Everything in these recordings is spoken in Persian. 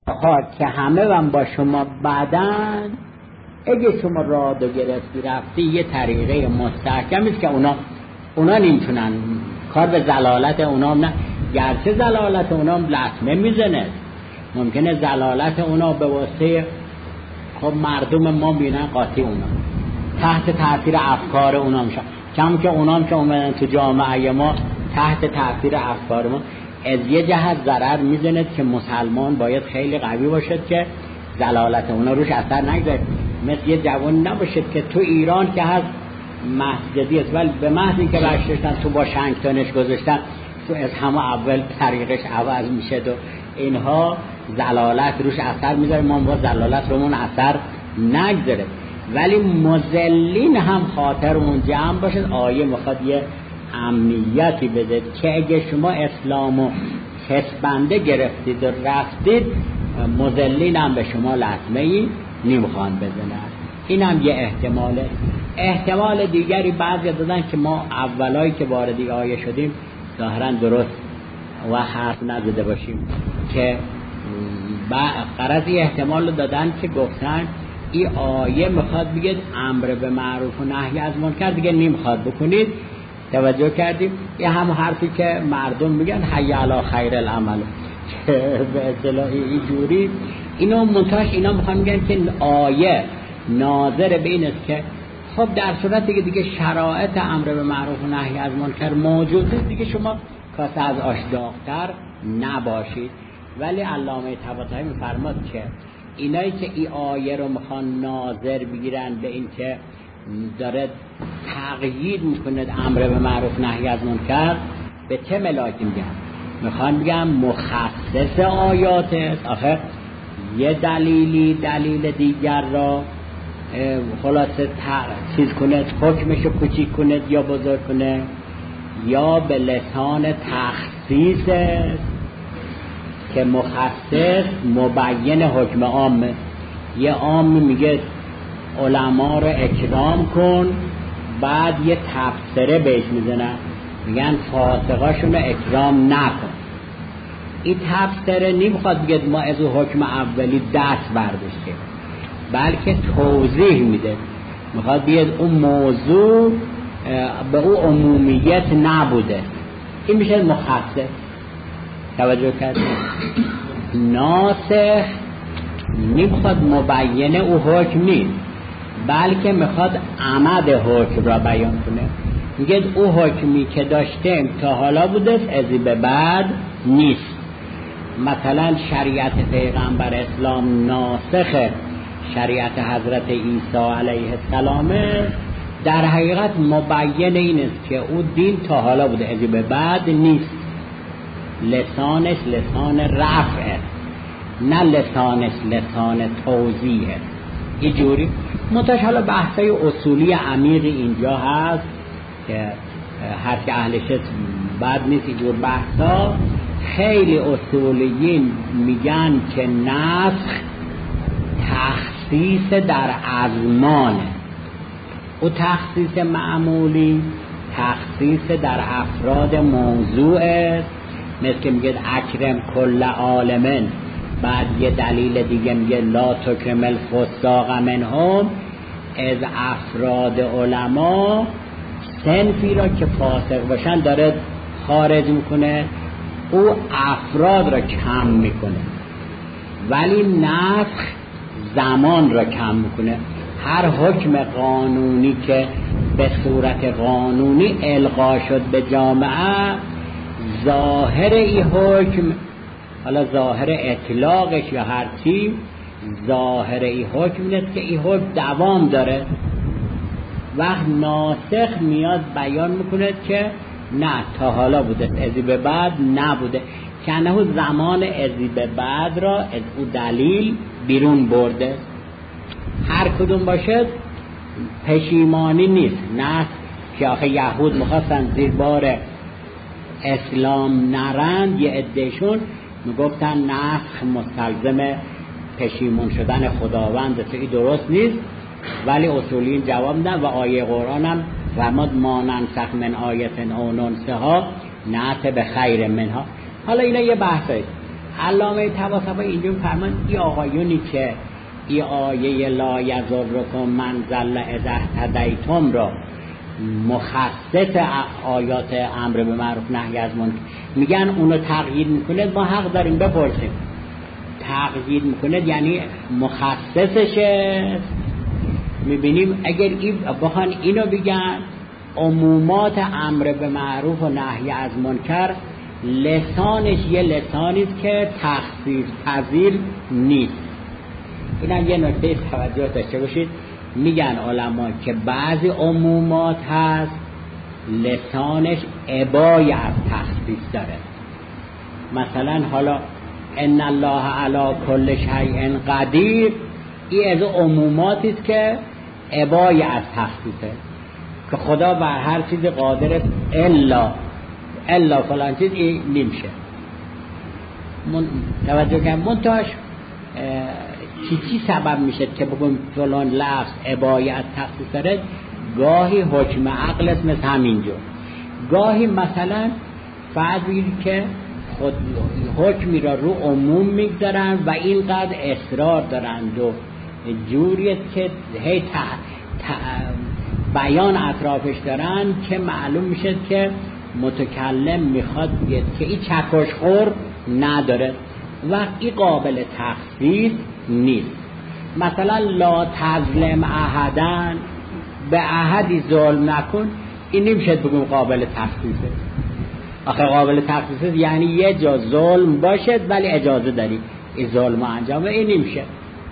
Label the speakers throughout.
Speaker 1: آقا که همه هم با شما بعدن، اگه شما راه رو گرفتی رفتی یه طریقه مستحکمیست که اونا نمیتونن کار به زلالت اونا نه، گرچه زلالت اونا لطمه میزنه، ممکنه زلالت اونا به واسطه خب مردم ما بینن قاطی اونا تحت تاثیر افکار اونا میشن، کم که اونا که اومدن تو جامعه ما تحت تاثیر افکار ما، از یه جهت ضرر میزنه که مسلمان باید خیلی قوی باشد که زلالت اونا روش اثر نگذاره. مثل یه جوان نباشد که تو ایران که هست مسجدی است ولی به محض اینکه برشتن تو با شنگتانش گذاشتن تو از همه اول طریقش عوض میشه و اینها زلالت روش اثر میذاره. ما با زلالت رومون اثر نگذاره، ولی مذلین هم خاطر اون جمع باشد. آیه میخواد یه امنیتی بده که اگه شما اسلامو کسبنده گرفتید و رفتید، مذلین هم به شما لطمه ای نمیخوان بزنن. این هم یه احتماله. احتمال دیگری بعضی دادن که ما اولایی که وارد آیه شدیم ظاهرا درست و حرف نزده باشیم که غرض احتمال دادن که گفتن این آیه میخواد بگید امر به معروف و نهی از منکر دیگه نمیخواد بکنید. توجه کردیم؟ یه هم حرفی که مردم میگن حی علی خیر العمل به اصطلاح اینجوری اینو منتاش اینا میخوان میگن که آیه ناظر به این است که خب در صورتی که دیگه شرایط امر به معروف و نهی از منکر موجوده دیگه شما کاسه از آش داغ‌تر نباشید. ولی علامه طباطبایی میفرماد که اینایی که این آیه رو میخوان ناظر بگیرن به این که داره تقیید میکنه امر به معروف نهی از منکر، به چه ملاکی میگن؟ میخوان بگم مخصص آیات است. آخه یه دلیل دیگر را خلاصه چیز کنه، حکمشو کوچیک کنه یا بزرگ کنه، یا به لسان تخصیص است که مخصص مبین حکم عامه. یه عام میگه علما رو اکرام کن، بعد یه تفسیره بهش میزنن میگن فاسقاشون رو اکرام نکن. این تفسیره نمیخواد بگه ما از حکم اولی دست برداشتیم، بلکه توضیح میده، میخواد بیاد اون موضوع به اون عمومیت نبوده. این میشه مخصص. توجه کردید؟ ناسخ نمیخواد مبینه او حکم نیست، بلکه میخواد عمد حکم را بیان کنه. میگه او حکمی که داشتیم تا حالا بوده از به بعد نیست. مثلا شریعت پیغمبر اسلام ناسخ شریعت حضرت عیسی علیه السلام، در حقیقت مبین این است که او دین تا حالا بوده از به بعد نیست. لسانش لسان رفعه، نه لسانش لسان توضیحه. اینجوری منتش حالا بحثای اصولی عمیقی اینجا هست که هر که اهلش بد نیست. اینجور بحثا خیلی اصولیین میگن که نسخ تخصیص در ازمانه، او تخصیص معمولی تخصیص در افراد موضوع است. مثل که میگه اکرم کل عالمن، بعد یه دلیل دیگه میگه لا تکرم الفساق منهم، از افراد علما صنفی را که فاسق باشن داره خارج میکنه، او افراد را کم میکنه. ولی نسخ زمان را کم میکنه. هر حکم قانونی که به صورت قانونی القا شد به جامعه، ظاهر این حکم، حالا ظاهر اطلاقش یا هر چی، ظاهر این حکم نیست که این حکم دوام داره. وقت ناسخ میاد بیان میکنه که نه تا حالا بوده، ازی به بعد نبوده، که انه زمان ازی به بعد را از او دلیل بیرون برده. هر کدوم باشد پشیمانی نیست. نه که آخه یهود میخواستن زیر بار اسلام نرند، یه عدهشون میگفتن نسخ مستلزم پشیمون شدن خداوند، تو این درست نیست. ولی اصولین جواب نه و آیه قرآن هم فرمود ما ننسخ من آیت او ننسها نأت به خیر منها. حالا اینا یه بحثه. علامه طباطبایی اینجا فرمان این آقایونی که این آیه لا یضرکم من ضل اذا اهتدیتم را مخصص آیات امر به معروف نهی از منکر میگن اونو تغییر میکنه، ما حق داریم بپرسیم تغییر میکنه یعنی مخصصشه. میبینیم اگر بخوان اینو بگن عمومات امر به معروف و نهی از منکر لسانش یه لسانیست که تخصیص پذیر نیست. اینم یه نکته توجه داشته باشید. میگن علما که بعضی عمومات هست لسانش ابای از تخصیص داره. مثلا حالا ان الله علی کل شیء قدیر، این از عموماتی است که ابای از تخصیصه که خدا بر هر چیز قادر الا فلان چیز این نمیشه. توجه کنم منتاش چی سبب میشه که بگم فلان لفظ ابای از تخصیص داره؟ گاهی حکم عقل است مثل همینجور، گاهی مثلا فرضی که خود حکمی را رو عموم میگذارن و اینقدر اصرار دارند و جوریه که هی بیان اطرافش دارن که معلوم میشه که متکلم میخواد بگه که این چکش خور نداره و این قابل تخصیص نیست. مثلا لا تظلم احدن، به احدی ظلم نکن، این نمیشه بگم قابل تخصیصه. آخه قابل تخصیصه یعنی یه جا ظلم باشد ولی اجازه داری این ظلم انجام، این نمیشه.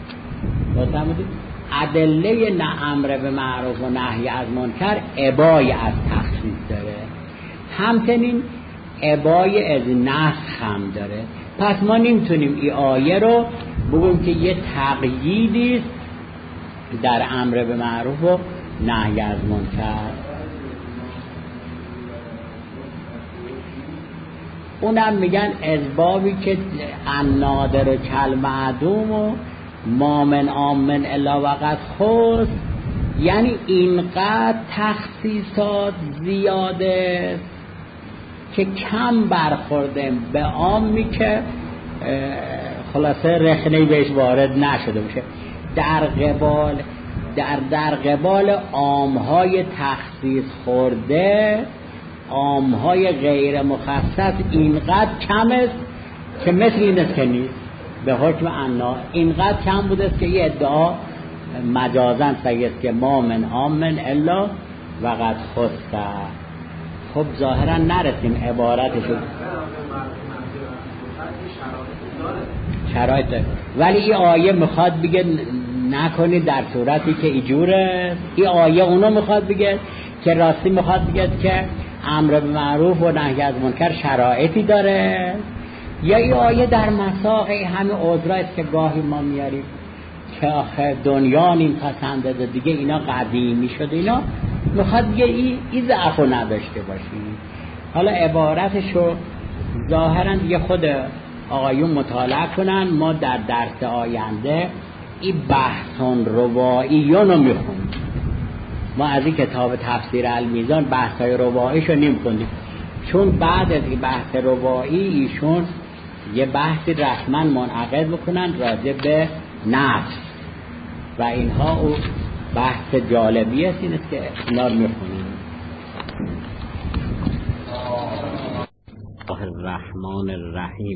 Speaker 1: ادله نه امر به معروف و نهی از منکر ابای از تخصیص داره، همچنین ابای از نسخ هم داره. پس ما نمیتونیم این آیه رو بگیم که یه تقییدی است در امر به معروف و نهی از منکر. اونم میگن اسبابی که النادر و کل معدوم و ما من آمن الا وقت خص، یعنی اینقدر تخصیصات زیاده که کم برخورده به عامی که خلاصه رخنه‌ای بهش وارد نشده باشه. در قبال عامهای تخصیص خورده، عامهای غیر مخصص اینقدر کم است که مثل این است که نیست. به حکم انا اینقدر کم بوده است که یه ادعا مجازن سگست که ما من آمن الا وقت خسته. خب ظاهرا نرسیم عبارتشو شرایط داره، ولی این آیه میخواد بگه نکنی در صورتی که ایجوره. این آیه اونو میخواد بگه که راستی میخواد بگه که امر به معروف و نهی از منکر شرایطی داره. یا این آیه در مساقی همه عذرایست که گاهی ما میاریم که آخه دنیا نیم پسنده دیگه اینا قدیمی شده، اینا میخواد بگه این ضعفو نداشته باشیم. حالا عبارتشو ظاهرا دیگه خود آقایون مطالعه کنن. ما در درس آینده این بحثان رواییون رو میخونیم. ما از این کتاب تفسیر المیزان بحثای رواییشو نمیخونیم، چون بعد از این بحث روایی ایشون یه بحثی رسما منعقد بکنن راجع به نفس و اینها. او بحث جالبی است، این است که اینا رو میخونیم. الرحمن الرحیم.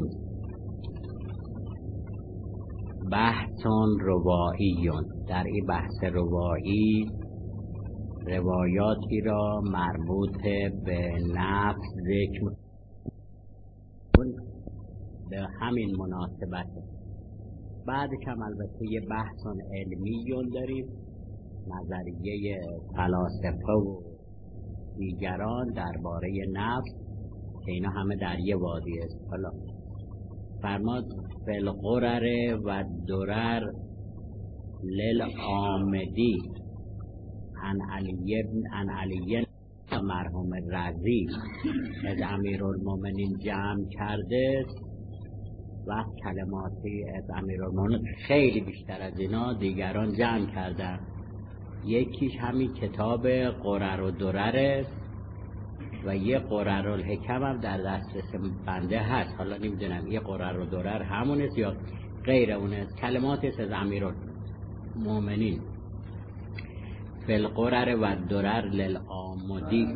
Speaker 1: بحثون رواییون. در این بحث روایی روایاتی را مربوط به نفس ذکر به همین مناسبت. بعدش هم البته یه بحثون علمیون داریم، نظریه فلاسفه و دیگران درباره نفس که اینا همه در یه وادی است. حالا فرماد فالقرر و درر للآمدی عن علی مرحوم رضی از امیرالمومنین جمع کرده و کلماتی از امیرالمومنین خیلی بیشتر از اینا دیگران جمع کردن. یکیش همین کتاب قرر و درر است و یه قررالحکم هم در دسترس بنده هست. حالا نمیدونم یه قررالدرر همونست یا غیر اونست. کلماتی است از امیرالمؤمنین فی القرر و درر للآمدی.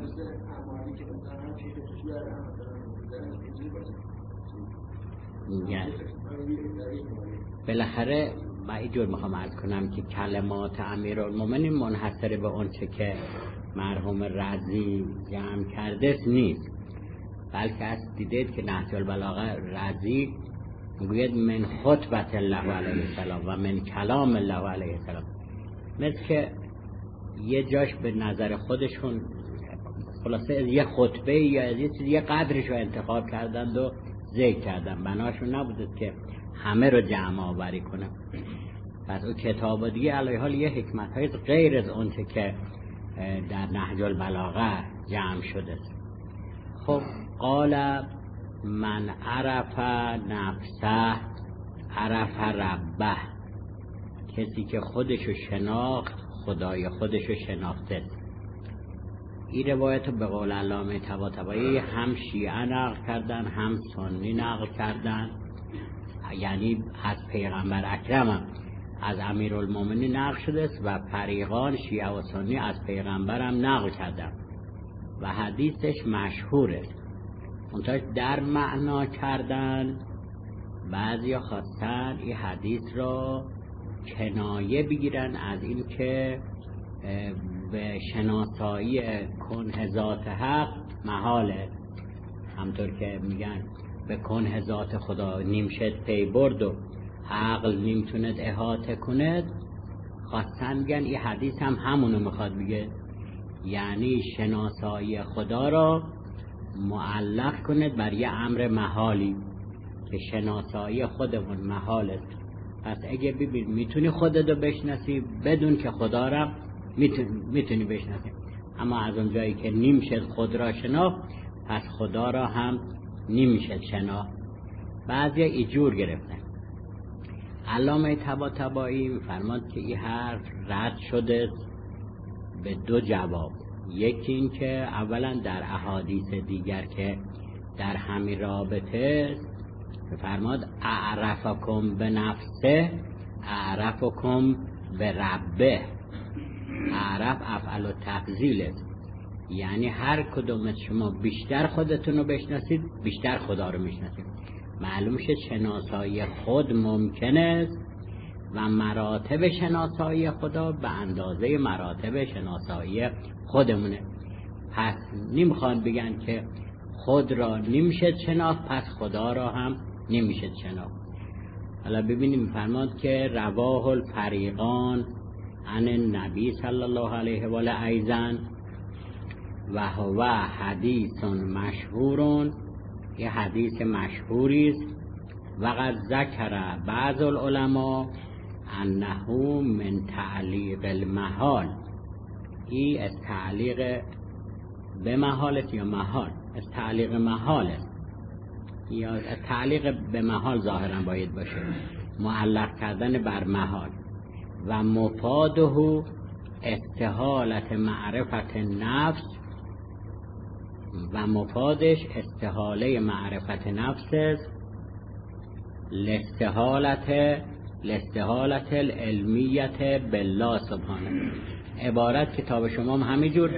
Speaker 1: بالاخره من اینجور میخوام عرض کنم که کلمات امیرالمؤمنین منحصر به اون چه که مرحوم رضی جمع کرده نیست، بلکه از دیدید که نهج البلاغه رضی میگوید من خطبت الله علیه السلام و من کلام الله علیه السلام، مثل که یه جاش به نظر خودشون خلاصه از یه خطبه یا از یه چیزی یه قدرش رو انتخاب کردند و ذکر کردن، بناشون نبودید که همه رو جمع آوری کنن. پس اون کتاب دیگه علیه حال یه حکمت های غیر از اون که در نهج البلاغه جمع شده. خب قال من عرف نفسه عرف ربه، کسی که خودشو شناخت خدای خودشو شناخته. این روایت رو به قول علامه طباطبایی هم شیعه نقل کردن هم سنی نقل کردن، یعنی از پیغمبر اکرم از امیرالمومنین نقل شده است و فریقان شیعه و سنی از پیغمبرم نقل کردن و حدیثش مشهوره. منتها در معنا کردن بعضیا خواستن این حدیث رو کنایه بگیرن از این که به شناسایی کنه ذات حق محاله، همطور که میگن به کنه ذات خدا نیمشد پی برد و عقل نیمتوند احاطه کند. خواستن میگن این حدیث هم همونو میخواد بگه، یعنی شناسایی خدا را معلق کند بر یه امر محالی که شناسایی خودمون محاله. پس اگه ببین میتونی خودت رو بشناسی بدون که خدا را میتونی بشناسی، اما از اون جایی که نمیشه خود را شناخت پس خدا را هم نمیشه شناخت. بعضی ایجور گرفتن. علامه طباطبایی میفرماد که این حرف رد شده به دو جواب. یکی این که اولا در احادیث دیگر که در همین رابطه میفرماد اعرفکم به نفسه اعرفکم به ربه. اعرف افعل و تفضیل است، یعنی هر کدوم از شما بیشتر خودتون رو بشناسید بیشتر خدا رو میشناسید. معلوم شد شناسایی خود ممکن است و مراتب شناسایی خدا به اندازه مراتب شناسایی خودمونه. پس نمیخوان بگن که خود را نمیشه شناخت پس خدا را هم نمیشه شناخت. حالا ببینیم فرماد که رواه الفریقان عن النبی صلی الله علیه و آله ایضا و هو حدیث مشهور، یه حدیث مشهوری است. و قد ذکر بعض العلماء انه من تعلیق المحال. این از تعلیق به محالت یا محال از تعلیق محال یا از تعلیق به محال ظاهرا باید باشه، معلق کردن بر محال. و مفاده استحالت معرفت نفس، و مفادش استحاله معرفت نفس است لاستحالت العلمیت بالله سبحانه. عبارت کتاب شما هم همینجور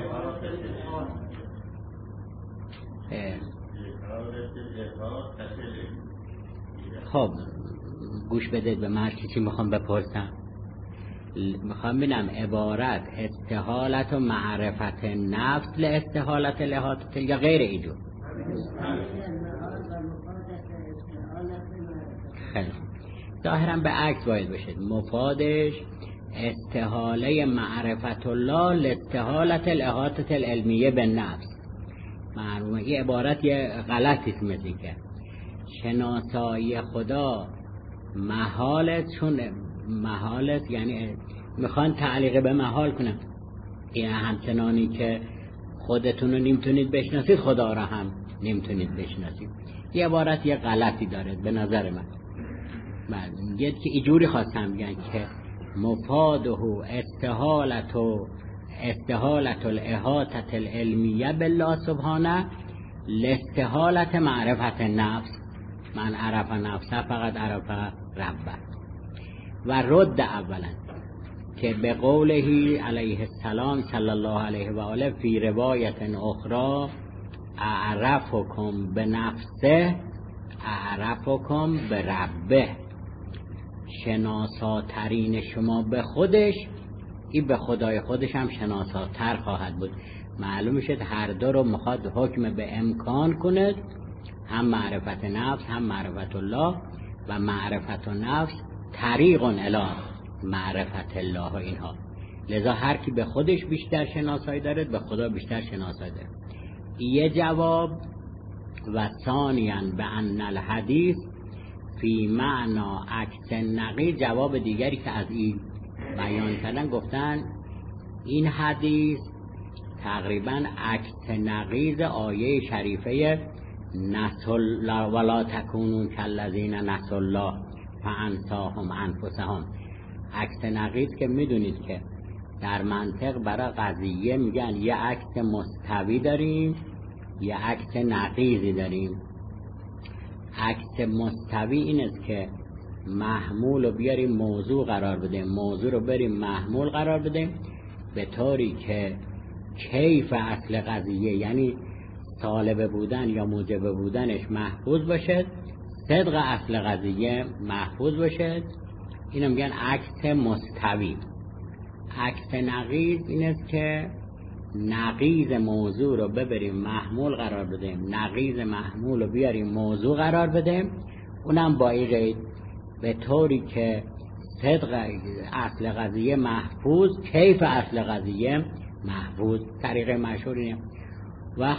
Speaker 1: خب گوش بدید به من چی میخوام بپرسم. میخوام ببینم عبارت استحالت و معرفت نفس لاستحالت الاحاطه یا غیر اینجور. خیلی ظاهرا به عکس باید باشد. مفادش استحاله معرفت الله لاستحالت الاحاطه العلمیه به نفس. معلومه این عبارت یه غلطی است، مثل که شناسایی خدا محالت، چون محالت یعنی میخوان تعلیق به محال کنم، این همچنانی که خودتون رو نمیتونید بشناسید خدا را هم نمیتونید بشناسید. یه عبارت یه غلطی داره به نظر من. یه که اینجوری خواستم بگن که مفاده استحالت و استحالت الاحاطه العلمیه بالله سبحانه لاستحالت معرفت نفس، من عرف نفسه فقط عرف ربه. و رد اولا که به قوله علیه السلام صلی الله علیه و آله فی روایت اخرى اعرفکم به نفسه اعرفکم به ربه، شناساترین شما به خودش، این به خدای خودش هم شناساتر خواهد بود. معلوم شد هر دو رو میخواد حکم به امکان کند، هم معرفت نفس هم معرفت الله، و معرفت نفس طریق الی معرفت الله و اینها. لذا هر کی به خودش بیشتر شناسایی داره به خدا بیشتر شناسایی داره. یه جواب. و ثانیاً به ان الحدیث فی معنا عکس نقیض، جواب دیگری که از این بیان کردن گفتن این حدیث تقریبا عکس نقیض آیه شریفه نسوا الله ولا تکونوا کالذین نسوا الله فانساهم انفسهم. عکس نقیض که میدونید که در منطق برای قضیه میگن یه عکس مستوی داریم یه عکس نقیضی داریم. عکس مستوی این است که محمول رو بیاریم موضوع قرار بدیم، موضوع رو بریم محمول قرار بدیم، به طوری که کیف اصل قضیه یعنی طالب بودن یا موجب بودنش محفوظ باشد، صدق اصل قضیه محفوظ باشد. اینو میگن عکس مستوی. عکس نقیض این است که نقیض موضوع رو ببریم محمول قرار بدیم، نقیض محمول رو بیاریم موضوع قرار بدیم، اونم با این قید به طوری که صدق اصل قضیه محفوظ، کیف اصل قضیه محفوظ. طریق مشهور اینه. و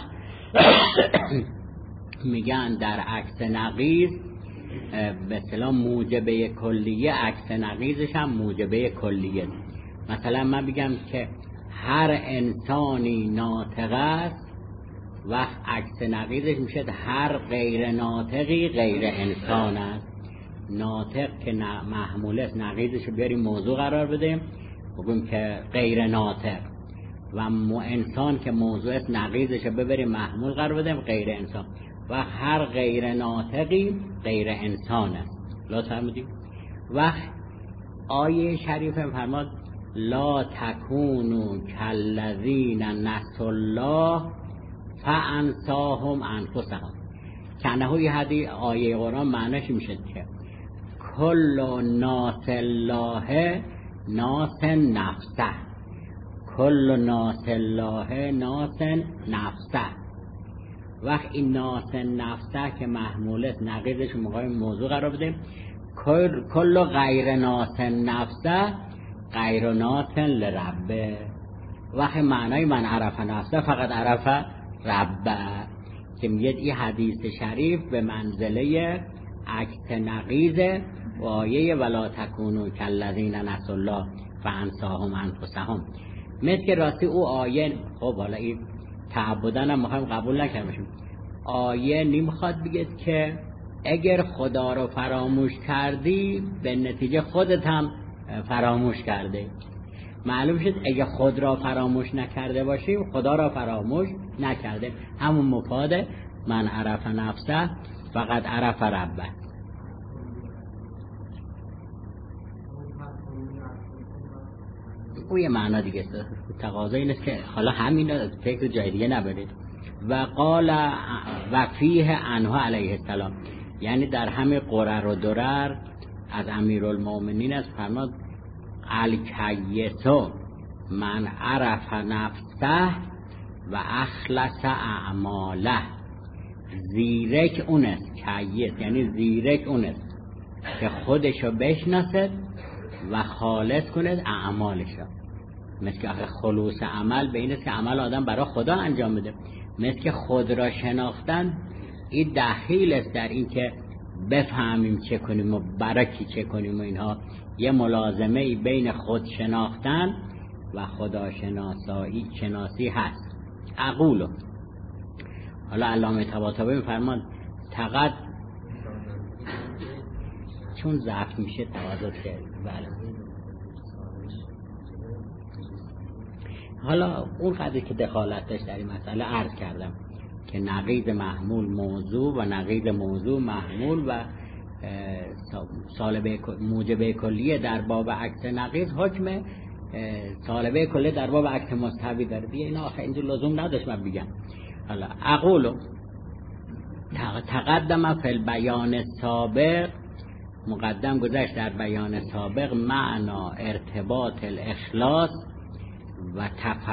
Speaker 1: میگن در عکس نقیض به اصطلاح موجبه کلیه، عکس نقیضش هم موجبه کلیه. مثلا من بگم که هر انسانی ناطق است، وقت عکس نقیضش میشه هر غیر ناطقی غیر انسان است. ناطق که محمول است نقیضش رو بیاریم موضوع قرار بدیم بگیم که غیر ناطق، و انسان که موضوع است نقیضش رو ببریم محمول قرار بدیم غیر انسان، و هر غیر ناطقی غیر انسان است. لازم فهمیدیم؟ و آیه شریفه فرماد لا تکونوا کالذین نسوا الله فانساهم انفسهم. کنه یه حدیث آیه قرآن معنیش میشه که کل ناس الله ناس نفسه، کل ناس الله ناس نفسه. وقت این ناس نفسه که محمول است نقیضش موقع موضوع قرار بدیم، کل غیر ناس نفسه غیر ناس لربه. وقت معنای من عرف نفسه فقط عرف ربه، که میگه این حدیث شریف به منزله عکس نقیض و آیه ولا تکونوا کالذین نسوا الله فانساهم انفسهم. مثل که راستی او آیه، خب حالا این تعبدن هم میخوایم قبول نکنیم، آیه نمیخواد بگه که اگر خدا رو فراموش کردی به نتیجه خودت هم فراموش کرده. معلوم شد اگه خود را فراموش نکرده باشیم خدا را فراموش نکرده. همون مفاد من عرف نفسه فقط عرف ربه. او یه معنا دیگه است. تقاضا این است که حالا همین فکر جای دیگه نبرید. و قال و فیه عنه علیه السلام، یعنی در همه قرر و درر از امیرالمومنین است فرماد الکیسو من عرف نفسه و اخلص اعماله. زیرک اون است، کیس یعنی زیرک اون است که خودشو بشناسد و خالص کند اعمالشو. مثل که خلوص عمل به این است که عمل آدم برای خدا انجام بده. مثل که خود را شناختن این دخیل است در این که بفهمیم چه کنیم و برای کی چه کنیم و اینها. یه ملازمه بین خود شناختن و خدا شناسی هست. اقولو حالا علامه طباطبایی می‌فرماد فقط چون ضعف میشه توضیح کرد. بله حالا اون قدری که دخالت داشت در این مسئله عرض کردم که نقیض محمول موضوع و نقیض موضوع محمول و موجب کلیه در باب عکس نقیض حکم سالبه کلیه در باب عکس مستوی داره دیگه. اینا آخه اینجا لزوم نداشت من بگم. حالا اقولو تقدم فی البیان السابق، مقدم گذشت در بیان سابق، معنا ارتباط الاخلاص و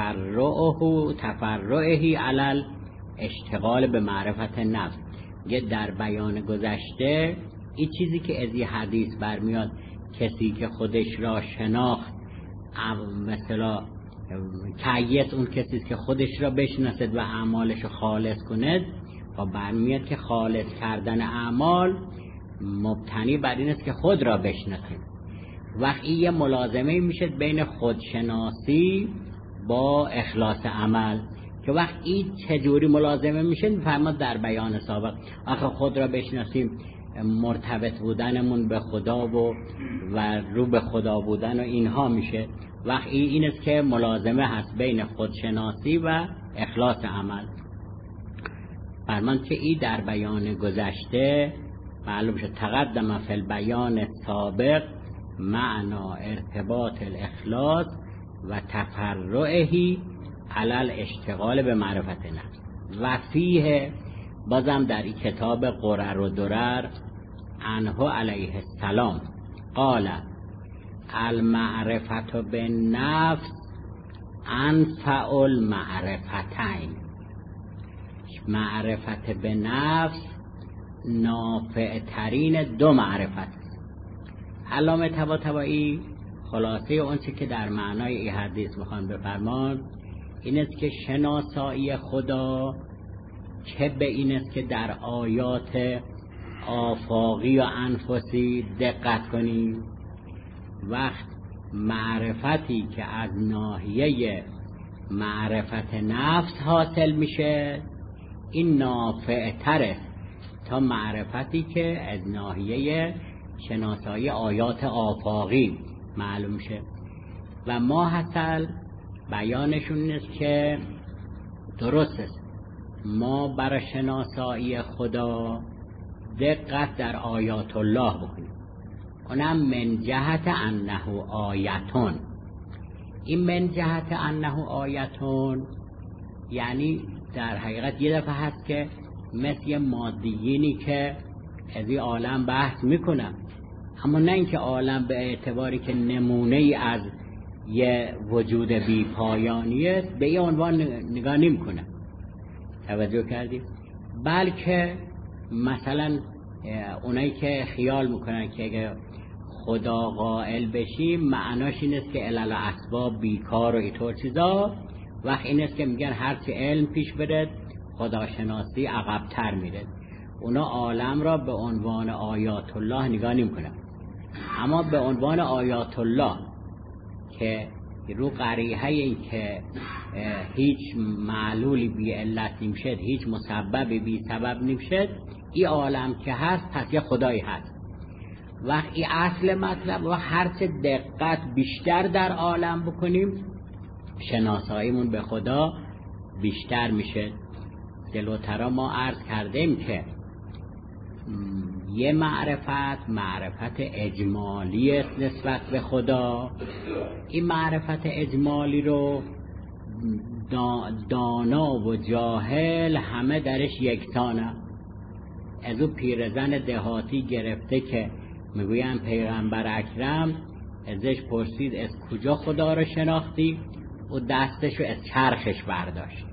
Speaker 1: تفرعه علی اشتغال به معرفت نفس. یه در بیان گذشته این چیزی که از این حدیث برمیاد کسی که خودش را شناخت مثلا کیت اون کسی که خودش را بشناسد و اعمالش رو خالص کند و برمیاد که خالص کردن اعمال مبتنی بر این است که خود را بشناسید. وقتی یه ملازمه میشه بین خودشناسی با اخلاص عمل که وقتی چجوری ملازمه میشه میفرماد در بیان سابق آخه خود را بشناسیم مرتبط بودنمون به خدا و رو به خدا بودن و اینها میشه. وقتی این است که ملازمه هست بین خودشناسی و اخلاص عمل. فرمان که این در بیان گذشته معلوم شد تقدم فی البیان سابق معنا ارتباط الاخلاص و تفرعه علی الاشتغال به معرفت نفس. و فیه بازم در این کتاب قرر و درر عنه علیه السلام قال المعرفت بالنفس انفع المعرفتین. معرفت به نفس نافع ترین دو معرفت. علامه طباطبایی خلاصه اون چی که در معنای این حدیث میخوان بفرمان این است که شناسایی خدا چه به این است که در آیات آفاقی و انفسی دقت کنیم، وقت معرفتی که از ناحیه معرفت نفس حاصل میشه این نافع تره تا معرفتی که از ناحیه شناسایی آیات آفاقی معلوم شه. و ما حاصل بیانشون است که درست است ما برای شناسایی خدا دقت در آیات الله بکنیم، اونم من جهت انه آیتون. این من جهت انه آیتون یعنی در حقیقت یه دفعه هست که مثل مادیینی که از این عالم بحث میکنم، اما نه اینکه عالم به اعتباری که نمونه ای از یه وجود بی پایانیه به این عنوان نگاه نمی کنم. توجه کردیم؟ بلکه مثلا اونایی که خیال میکنن که اگه خدا قائل بشیم معناش این است که علل اسباب بیکار و اینطور چیزا، وقت این است که میگن هرچی علم پیش بره خداشناسی عقب‌تر میره. اونا عالم را به عنوان آیات الله نگاه نمی‌کنن، اما به عنوان آیات الله که رو قریحه این که هیچ معلولی بی علت نمیشد، هیچ مسببی بی سبب نمیشد، این عالم که هست پس یه خدایی هست. وقتی اصل مطلب و هرچه دقت بیشتر در عالم بکنیم شناساییمون به خدا بیشتر میشه. جلوتر ما عرض کردیم که یه معرفت اجمالی است نسبت به خدا. این معرفت اجمالی رو دانا و جاهل همه درش یکسانه. از اون پیرزن دهاتی گرفته که میگویم پیغمبر اکرم ازش پرسید از کجا خدا رو شناختی، و دستشو از چرخش برداشت.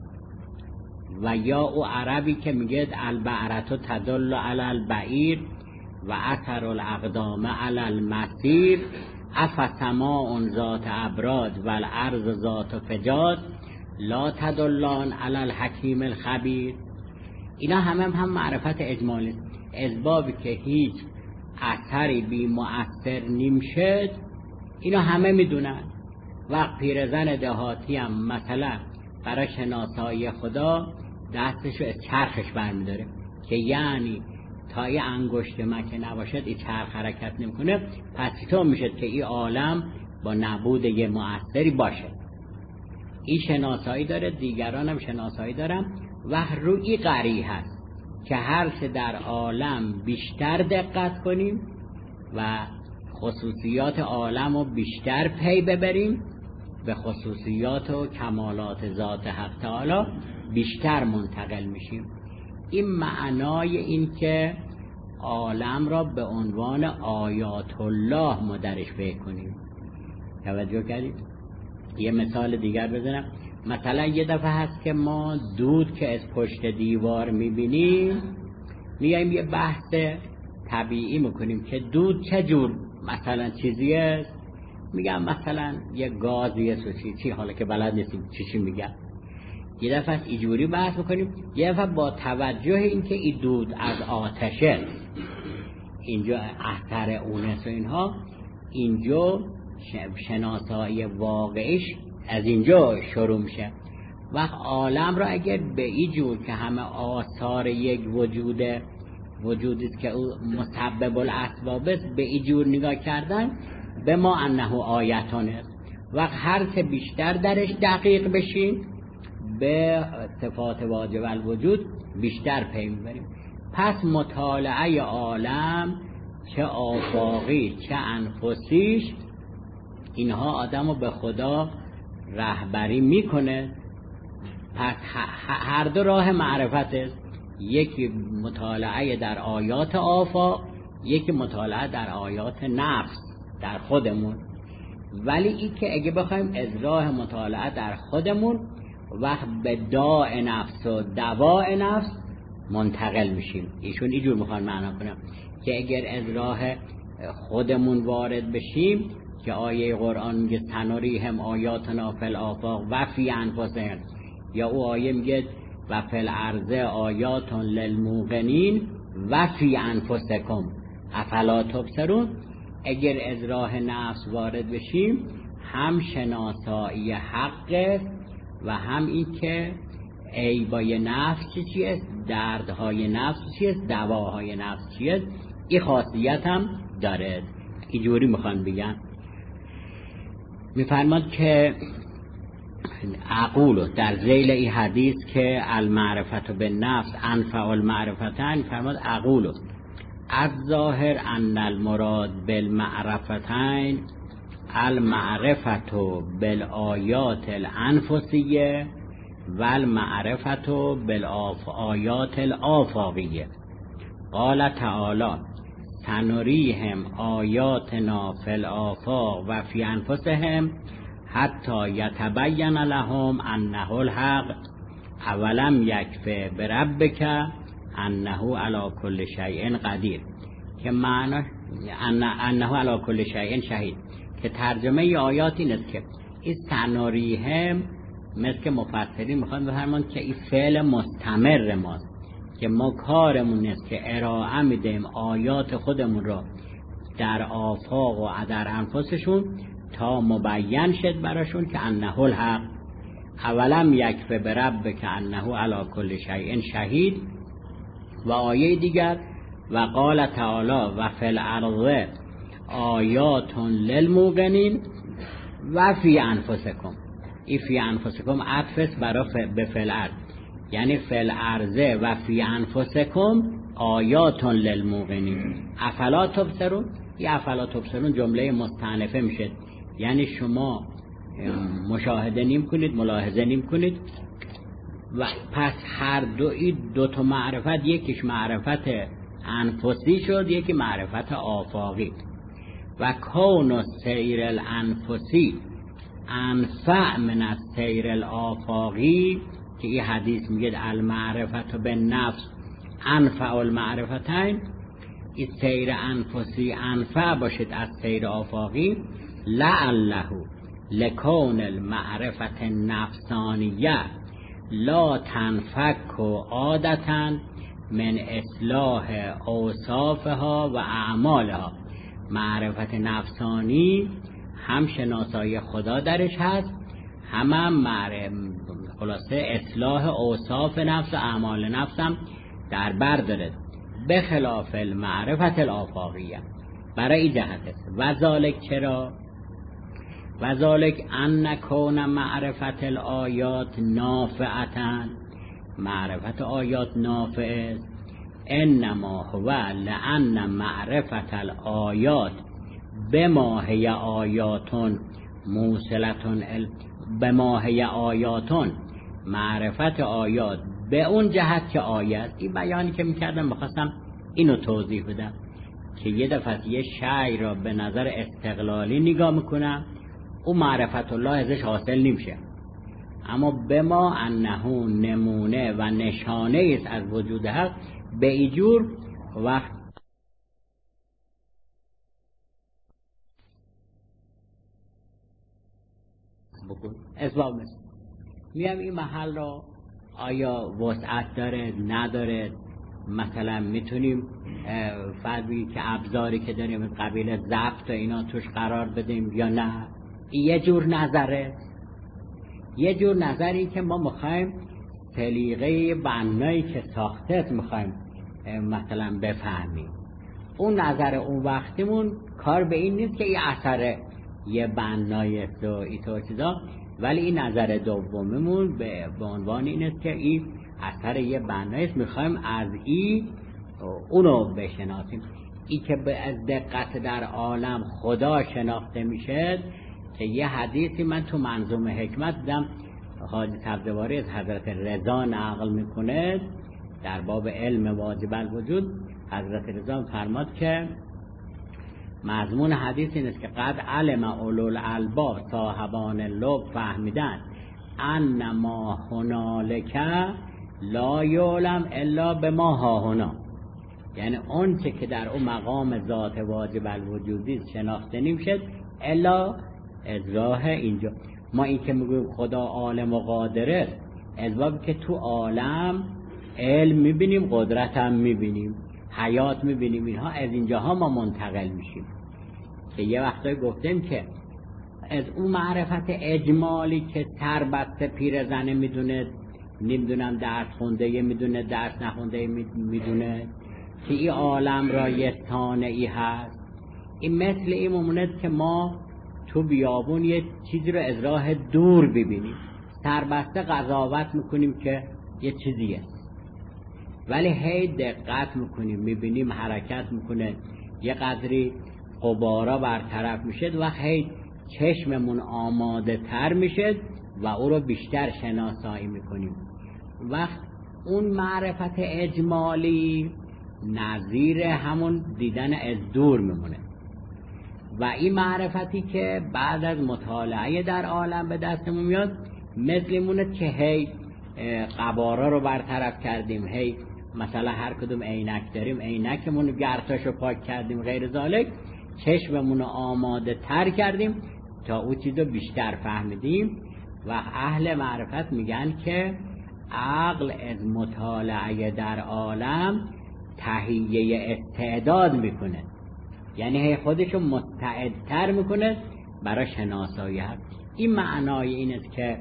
Speaker 1: و یا او عربی که میگه البعرتو تدل علی البعیر و اثر الاقدام علی المسیر افسماء ذات ابراج و الارض ذات فجاج لا تدلان علی الحکیم الخبیر. اینا هم معرفت اجمالی است. اسبابی که هیچ اثری بی مؤثر نمیشد اینا همه میدونن. وقت پیرزن دهاتی هم مثلا برای شناسایی خدا دستشو از چرخش برمیداره که یعنی تا یه انگشت مکه نباشد این چرخ حرکت نمیکنه، پس چطور میشد که این عالم با نبود یه مؤثری باشه؟ این شناسایی داره، دیگران هم شناسایی دارن و روی قری هست که هر چه در عالم بیشتر دقت کنیم و خصوصیات عالم رو بیشتر پی ببریم، به خصوصیات و کمالات ذات حق تعالی بیشتر منتقل میشیم. این معنای این که عالم را به عنوان آیات الله ما درش فکر کنیم. توجه کردید؟ یه مثال دیگر بزنم. مثلا یه دفعه هست که ما دود که از پشت دیوار میبینیم، میایم یه بحث طبیعی میکنیم که دود چه جور مثلا چیزیه. میگم مثلا یه گازیه چی، حالا که بلد نیستیم چی میگم. یه دفعه اینجوری بحث میکنیم، یه دفعه با توجه این که این دود از آتشه، اینجا اثر اونس و اینها، اینجا شناسایی واقعیش از اینجا شروع میشه. وقت عالم را اگر به این جور که همه آثار یک وجودیست که او مسبب الاسباب است به این جور نگاه کردن، به ما انه آیتون است. وقت هر چه بیشتر درش دقیق بشیم به صفات واجب الوجود بیشتر پی میبریم. پس مطالعه عالم چه آفاقی چه انفسیش، اینها آدمو به خدا رهبری میکنه. پس هر دو راه معرفت است، یکی مطالعه در آیات آفاق، یکی مطالعه در آیات نفس در خودمون. ولی این که اگه بخوایم از راه مطالعه در خودمون وقت به داء نفس و دواء نفس منتقل میشیم. ایشون اینجور میخوان معنا کنم که اگر از راه خودمون وارد بشیم که آیه قرآن میگه سنریهم آیاتنا فی الآفاق و فی انفسهم، یا او آیه میگه و فی الارض آیات للموقنین و فی انفسکم افلا تبصرون. اگر از راه نفس وارد بشیم هم شناسایی حق و هم این که عیبای نفس چیست، دردهای نفس چیست، دواهای نفس چیست. این خاصیت هم داره. اینجوری میخوان بگن. میفرماد که اقولو در ذیل این حدیث که المعرفت بالنفس انفع المعرفتین، فرماد اقولو از ظاهر ان المراد بالمعرفتین المعرفت بالآیات الانفسیه و المعرفت بالآیات الآفاقیه. قال تعالی سنریهم آیاتنا فی الآفاق و فی انفسهم حتی یتبین لهم انه الحق اولم یکفی بربک انه علی کل شیء قدیر، که معنی انه علی کل شیء شهید، که ترجمه ای آیات این است که این سنریهم مثل که مفسرین میخوان بفرمان که این فعل مستمر ماست که ما کارمون است که ارائه میدیم آیات خودمون را در آفاق و در انفسشون تا مبین شد براشون که انه الحق اولم یکفی بربک انه علی کل شیء شهید. و آیه دیگر و قال تعالی و فی الارض آیات للموقنین و فی انفسکم. این فی انفسکم عطف برای به فی الارض، یعنی فی الارض و فی انفسکم آیات للموقنین افلا تبصرون. این افلا تبصرون جمله مستأنفه میشه، یعنی شما مشاهده نیم کنید، ملاحظه نیم کنید. و پس هر دو تا معرفت، یکیش معرفت انفسی شد، یکی معرفت آفاقی. و کون السیر الانفسی انفع من السیر الآفاقی، که این حدیث میگه المعرفت بالنفس انفع المعرفتین، این سیر انفسی انفع باشد از سیر آفاقی. لعله لکون المعرفت النفسانیه لا تنفک عادتا من اصلاح اوصافها و اعمالها. معرفت نفسانی هم شناسایی خدا درش هست، هم خلاصه اصلاح اوصاف نفس و اعمال نفس هم در بر داره، به خلاف المعرفت الآفاقیه. برای این جهت است. و ذالک چرا؟ و ذالک ان نکون معرفت الآیات نافعتاً، معرفت آیات نافع است. انما هو لأن معرفت الآیات بما هی آیاتون موصلتون بما هی آیاتون، معرفت آیات به اون جهت که آیت. این بیانی که میکردم بخواستم اینو توضیح بدم که یه دفعه یه شیء را به نظر استقلالی نگاه میکنم، اون معرفت الله ازش حاصل نمیشه، اما به ما انه نمونه و نشانه است از وجود حق، به ایجور وقت بکن اسباب مثل میم این محل را آیا وسعت داره نداره، مثلا میتونیم فرضی که ابزاری که داریم قبیل ضبط و اینا توش قرار بدیم یا نه. یه جور نظره، یه جور نظری که ما میخوایم سلیقه بنایی که ساخته میخوایم مثلا بفهمیم. اون نظر اون وقتیمون کار به این نیست که این اثر یه بنای است و اینطور چیزا، ولی این نظر دومیمون به عنوان این است که این اثر یه بنایی است، میخوایم از این اونو بشناسیم. این که به از دقت در عالم خدا شناخته میشه که یه حدیثی من تو منظومه حکمت دیدم حاجی سبزواری از حضرت رضا نقل میکنه در باب علم واجب الوجود. حضرت رضا فرماد که مضمون حدیث این است که قد علم اولو الالباب صاحبان لب فهمیدن ان ما هنالک لا یعلم الا بما ها هنا، یعنی اون چه که در اون مقام ذات واجب الوجودی شناخته نمیشه الا از راه اینجا. ما این که میگویم خدا عالم و قادره، از بابی که تو عالم علم میبینیم، قدرت هم میبینیم، حیات میبینیم، اینها از اینجاها ما منتقل میشیم. که یه وقتایی گفتیم که از اون معرفت اجمالی که تربسته پیرزنه میدونه، نمیدونم درس خونده میدونه، درس نخونده میدونه که این عالم را یه صانعی هست، این مثل این مموند که ما تو بیابون یه چیزی رو از راه دور ببینیم، سربسته قضاوت میکنیم که یه چیزیه، ولی هی دقت میکنیم میبینیم حرکت میکنه، یه قدری غبارا برطرف میشه و هی چشممون آماده تر میشه و او رو بیشتر شناسایی میکنیم. وقت اون معرفت اجمالی نظیر همون دیدن از دور میمونه و این معرفتی که بعد از مطالعه در عالم به دستمون میاد مثل مونه که هی قبارا رو برطرف کردیم، هی مثلا هر کدوم عینک داریم عینکمون گرتاشو پاک کردیم، غیر ذالک چشممون رو آماده تر کردیم تا او چیزو بیشتر فهمیدیم. و اهل معرفت میگن که عقل از مطالعه در عالم تهیه استعداد میکنه، یعنی هی خودشو مستعدتر میکنه برای شناسایی. این معنای این است که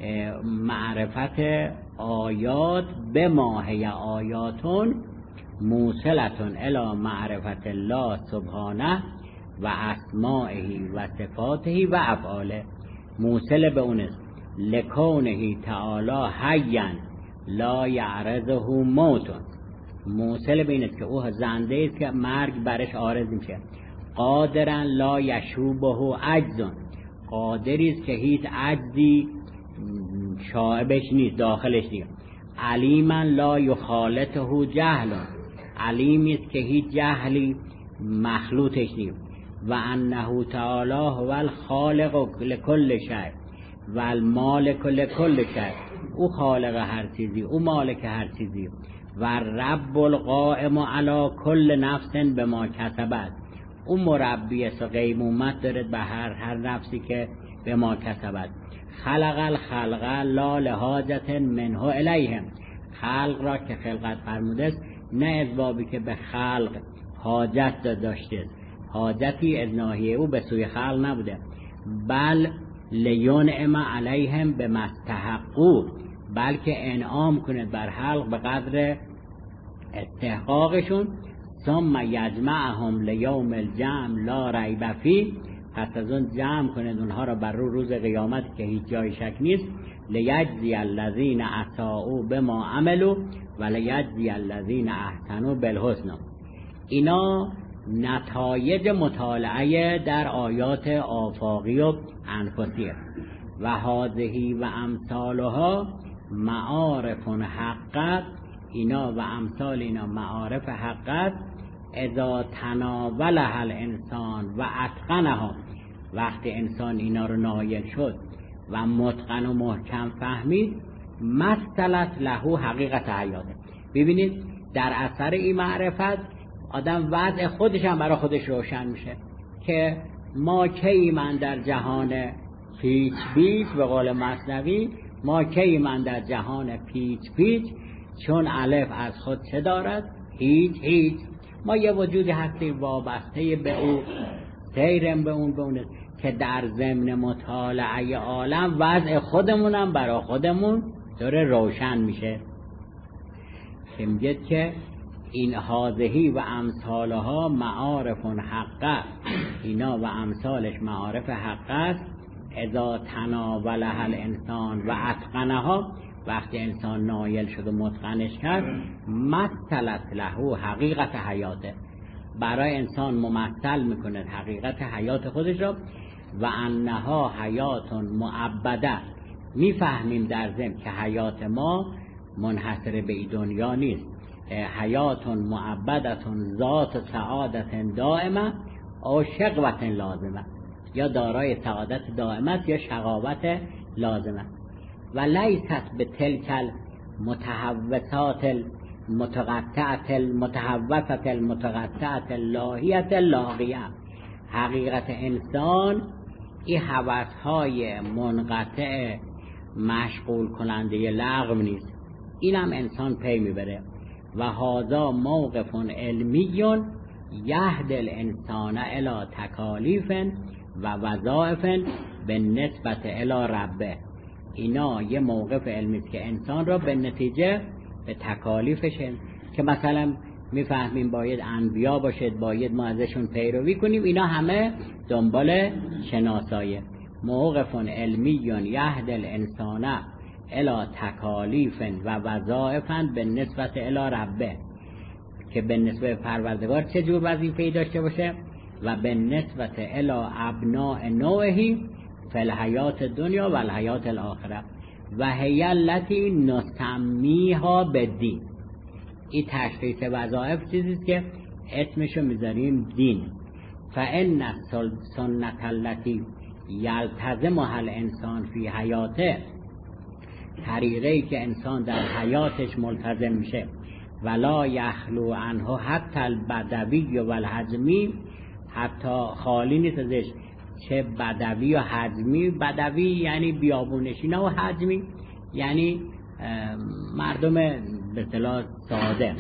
Speaker 1: معرفت آیات به ماهی آیاتون موصلتون الی معرفت الله سبحانه و اسمائه و صفاته و افعاله، موصل به اون است لکونه تعالی حیا لا یعرضه موت، موصل به این است که او زنده است که مرگ برش عارض میشه، قادرا لا یشوبه عجز، قادری است که هیچ عجزی شائبش نیست، داخلش نیست، علیما لا یخالطه جهل، علیمی است که هیچ جهلی مخلوطش نیست، و انه تعالی هو الخالق لکل شیء و المالک لکل شیء، او خالق هر چیزی، او مالک هر چیزی، و رب القائم علی کل نفس بما کسبت، او مربی است و قیمومت دارد به هر نفسی که به ما کسبت، خلق الخلق لا لحاجت منه الیهم، خلق را که خلقت فرموده است نه از بابی که به خلق حاجت داشته، حاجتی از ناحیه او به سوی خلق نبوده، بل لینعم علیهم بما استحقوا، بلکه انعام کنه بر خلق به قدر استحقاقشون، ثم یجمعهم لیوم الجمع لا ریب فیه، پس از اون جمع کنید اونها را بر روز قیامت که هیچ جای شک نیست، لیجزی الذین اساءوا بما عملوا و لیجزی الذین احسنوا بالحسنى. اینا نتایج مطالعه در آیات آفاقی و انفسی و هذه و امثالها معارف حق. اینا و امثال اینا معارف حق است. اذا تناولها الانسان و اتقنها، وقتی انسان اینا رو نایل شد و متقن و محکم فهمید، مثلت له حقیقت حیاته. ببینید در اثر این معرفت آدم وضع خودش هم برای خودش روشن میشه که ما کی من در جهان پیچ پیچ، به قول مثنوی ما کی من در جهان پیچ پیچ، چون الف از خود چه دارد؟ هیچ. ما یه وجودی هستیم وابسته به او، سیرم به اون که در ضمن مطالعه عالم وضع خودمونم برای خودمون داره روشن میشه. که میگه که این هذه و امثالها معارف حق، اینا و امثالش معارف حق است. اذا تناولها الانسان و اتقنها، وقتی انسان نایل شد و متقنش کرد، مثلت له حقیقت حیاته، برای انسان ممثل میکنه حقیقت حیات خودش را. و انها حیات معبده، میفهمیم در ضمن که حیات ما منحصر به این دنیا نیست. حیات معبدت ذات سعادت دائمه او شقوت لازمه، یا دارای سعادت دائمه یا شقاوت لازمه. و لیست به تلک المتحوسات المتقطعه اللاهیه اللاغیه. حقیقت انسان این هوس‌های منقطع مشغول کننده لغو نیست، اینم انسان پی میبره. و هذا موقف علمی یهد الانسان الی تکالیف و وظایف بالنسبت الی ربه. اینا یه موقف علمی است که انسان را به نتیجه به تکالیفش، که مثلا میفهمیم باید انبیا باشد، باید ما ازشون پیروی کنیم، اینا همه دنبال شناسایی. موقف علمی یهد الانسان الی تکالیف و وظایف بالنسبت الی ربه، که به نسبت پروردگار چه جور وظیفه‌ای داشته باشه، و به نسبت الی ابناء نوعه فی الحیات دنیا و الحیات الاخره. و هی التی نسمیها بالدین. این تشخیص وظایف چیزیست که اسمشو میذاریم دین. فان سنت التی یلتزمها الانسان فی حیاته، طریقه‌ای که انسان در حیاتش ملتزم میشه، ولا یخلو عنه حتی البدوی و الحجمی، حتی خالی نیست ازش چه بدوی و حجمی. بدوی یعنی بیابونشینا و حجمی یعنی مردم به اصطلاح ساده،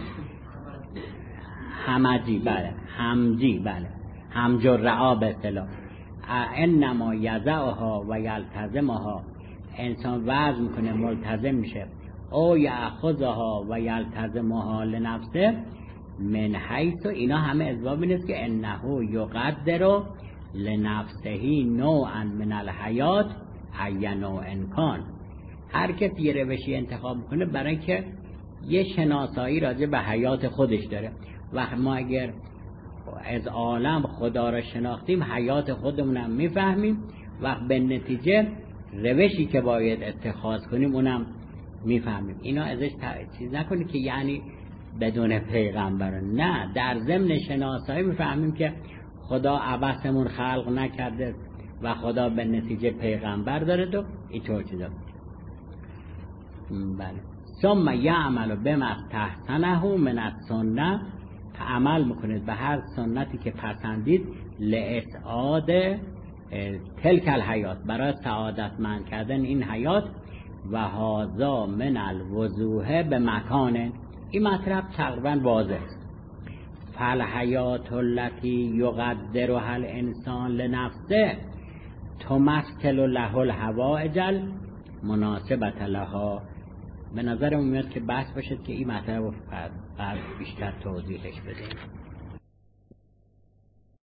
Speaker 1: همجی، بله، همجی، بله، همجرعا به اصطلاح. انما یضعها و یلتزمها، انسان وضع میکنه ملتزم میشه، او یأخذها و یلتزمها لنفسه من حیث، اینا همه اسباب نیست که انه یقدر لنفسه نوعا من الحیات ای نوع کان. هر کسی یه روشی انتخاب میکنه برای که یه شناسایی راجع به حیات خودش داره. و ما اگر از عالم خدا را شناختیم، حیات خودمونم میفهمیم و به نتیجه روشی که باید اتخاذ کنیم اونم میفهمیم. اینا ازش چیز نکنی که یعنی بدون پیغمبر، نه، در ضمن شناسایی میفهمیم که خدا عبثمون خلق نکرده و خدا به نتیجه پیغمبر داره تو اینطور چیزا. بله. ثم یعمل بما استحسنه من السنه، عمل میکنید به هر سنتی که پسندید، لاسعاد تلک الحیات، برای سعادتمند کردن این حیات. و هذا من الوضوح به مکان، این مطلب تقریبا واضح است. فالحیات التي یقدرها الانسان لنفسه تمثل له الحوائج المناسبة لها. به نظرم میاد که بحث باشد که این مطلب رو بیشتر توضیحش بدیم.